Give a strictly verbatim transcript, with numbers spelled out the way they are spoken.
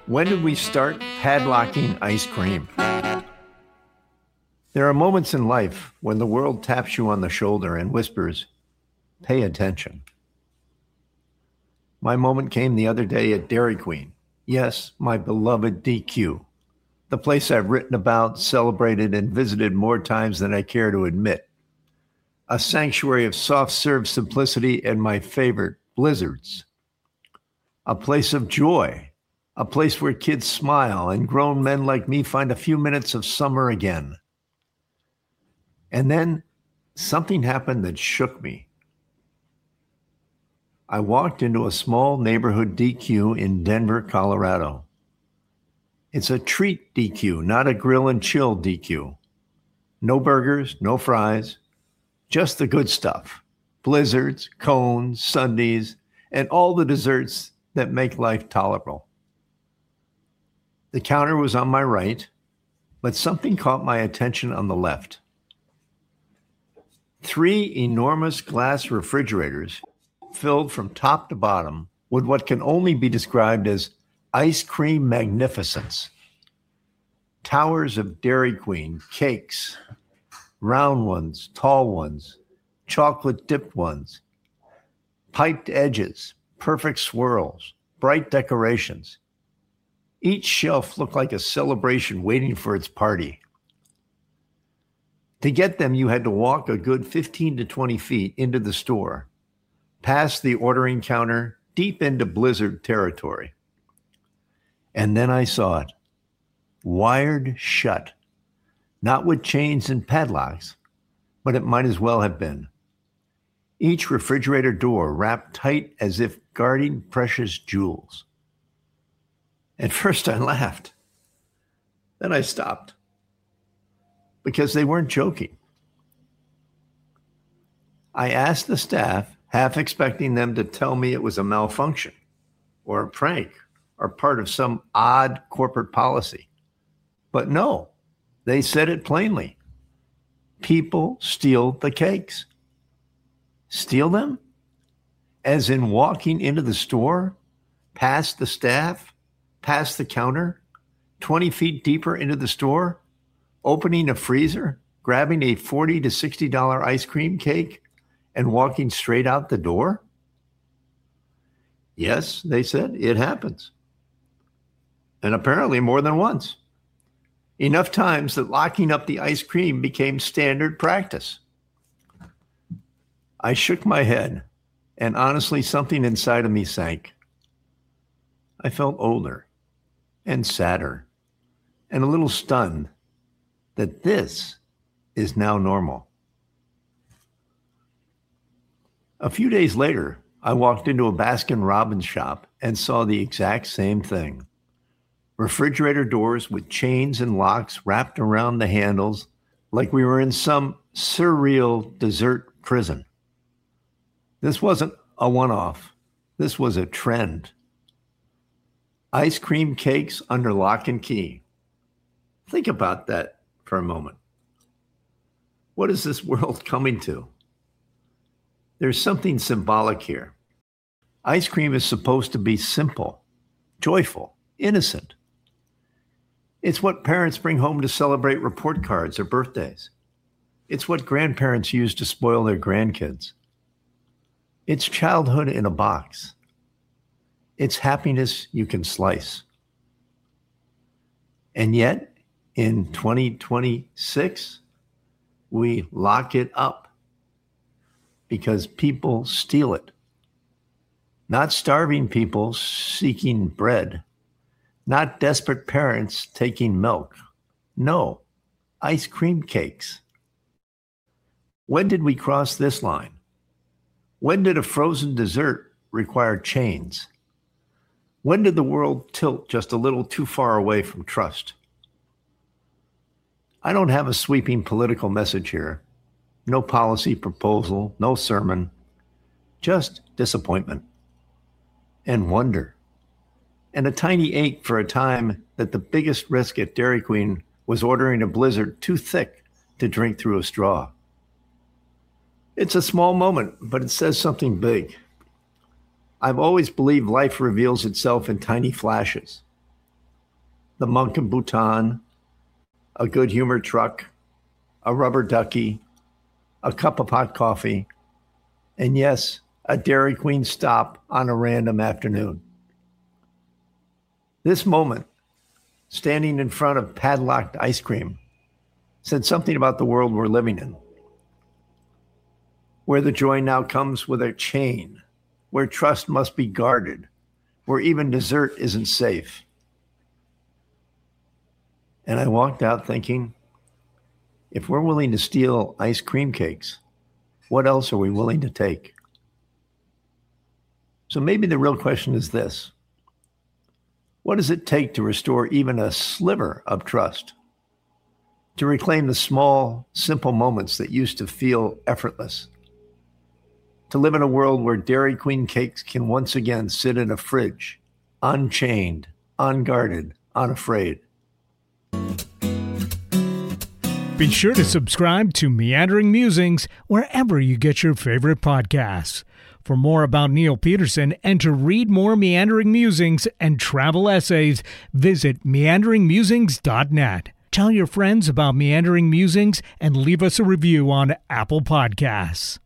When did we start padlocking ice cream? There are moments in life when the world taps you on the shoulder and whispers, "Pay attention." My moment came the other day at Dairy Queen. Yes, my beloved D Q, the place I've written about, celebrated, and visited more times than I care to admit. A sanctuary of soft-serve simplicity and my favorite, blizzards. A place of joy. A place where kids smile and grown men like me find a few minutes of summer again. And then something happened that shook me. I walked into a small neighborhood D Q in Denver, Colorado. It's a treat D Q, not a grill and chill D Q. No burgers, no fries, just the good stuff. Blizzards, cones, sundaes, and all the desserts that make life tolerable. The counter was on my right, but something caught my attention on the left. Three enormous glass refrigerators filled from top to bottom with what can only be described as ice cream magnificence. Towers of Dairy Queen, cakes, round ones, tall ones, chocolate dipped ones, piped edges, perfect swirls, bright decorations. Each shelf looked like a celebration waiting for its party. To get them, you had to walk a good fifteen to twenty feet into the store, past the ordering counter, deep into blizzard territory. And then I saw it, wired shut, not with chains and padlocks, but it might as well have been. Each refrigerator door wrapped tight as if guarding precious jewels. At first I laughed. Then I stopped. Because they weren't joking. I asked the staff, half expecting them to tell me it was a malfunction or a prank or part of some odd corporate policy. But no, they said it plainly. People steal the cakes. Steal them? As in walking into the store, past the staff, past the counter, twenty feet deeper into the store, opening a freezer, grabbing a forty to sixty dollars ice cream cake, and walking straight out the door? Yes, they said, it happens. And apparently more than once. Enough times that locking up the ice cream became standard practice. I shook my head, and honestly, something inside of me sank. I felt older and sadder and a little stunned that this is now normal. A few days later, I walked into a Baskin-Robbins shop and saw the exact same thing. Refrigerator doors with chains and locks wrapped around the handles like we were in some surreal dessert prison. This wasn't a one-off. This was a trend. Ice cream cakes under lock and key. Think about that for a moment. What is this world coming to? There's something symbolic here. Ice cream is supposed to be simple, joyful, innocent. It's what parents bring home to celebrate report cards or birthdays. It's what grandparents use to spoil their grandkids. It's childhood in a box. It's happiness you can slice. And yet, in twenty twenty-six, we lock it up because people steal it. Not starving people seeking bread, not desperate parents taking milk. No, ice cream cakes. When did we cross this line? When did a frozen dessert require chains? When did the world tilt just a little too far away from trust? I don't have a sweeping political message here. No policy proposal, no sermon, just disappointment and wonder and a tiny ache for a time that the biggest risk at Dairy Queen was ordering a blizzard too thick to drink through a straw. It's a small moment, but it says something big. I've always believed life reveals itself in tiny flashes. the monk in Bhutan, a good humor truck, a rubber ducky, a cup of hot coffee, and yes, a Dairy Queen stop on a random afternoon. This moment, standing in front of padlocked ice cream, said something about the world we're living in, where the joy now comes with a chain, where trust must be guarded, where even dessert isn't safe. And I walked out thinking, if we're willing to steal ice cream cakes, what else are we willing to take? So maybe the real question is this: what does it take to restore even a sliver of trust? To reclaim the small, simple moments that used to feel effortless? To live in a world where Dairy Queen cakes can once again sit in a fridge, unchained, unguarded, unafraid? Be sure to subscribe to Meandering Musings wherever you get your favorite podcasts. For more about Neil Peterson and to read more Meandering Musings and travel essays, visit meandering musings dot net. Tell your friends about Meandering Musings and leave us a review on Apple Podcasts.